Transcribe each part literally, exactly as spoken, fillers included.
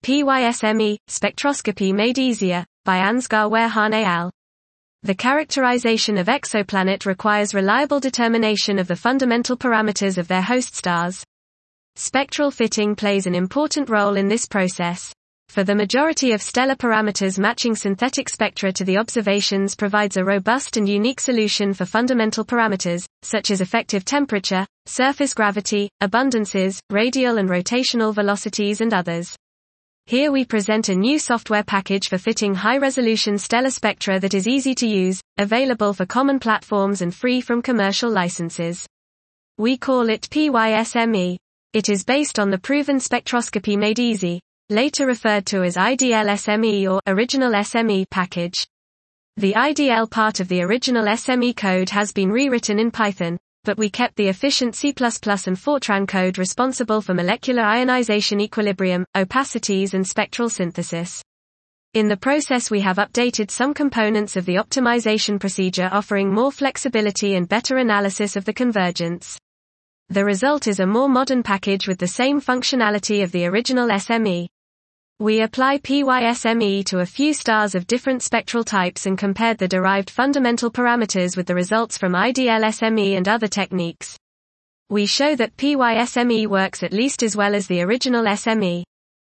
P Y S M E, Spectroscopy Made Easier, by Ansgar Werhahn et al. The characterization of exoplanet requires reliable determination of the fundamental parameters of their host stars. Spectral fitting plays an important role in this process. For the majority of stellar parameters, matching synthetic spectra to the observations provides a robust and unique solution for fundamental parameters, such as effective temperature, surface gravity, abundances, radial and rotational velocities and others. Here we present a new software package for fitting high-resolution stellar spectra that is easy to use, available for common platforms and free from commercial licenses. We call it P Y S M E. It is based on the proven Spectroscopy Made Easy, later referred to as I D L S M E or Original S M E package. The I D L part of the original S M E code has been rewritten in Python, but we kept the efficient C plus plus and Fortran code responsible for molecular ionization equilibrium, opacities and spectral synthesis. In the process we have updated some components of the optimization procedure, offering more flexibility and better analysis of the convergence. The result is a more modern package with the same functionality of the original S M E. We apply P Y S M E to a few stars of different spectral types and compared the derived fundamental parameters with the results from I D L S M E and other techniques. We show that P Y S M E works at least as well as the original S M E.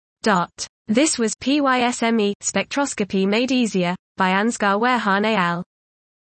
Dot. This was P Y S M E, Spectroscopy Made Easier, by Ansgar Werhahn et al.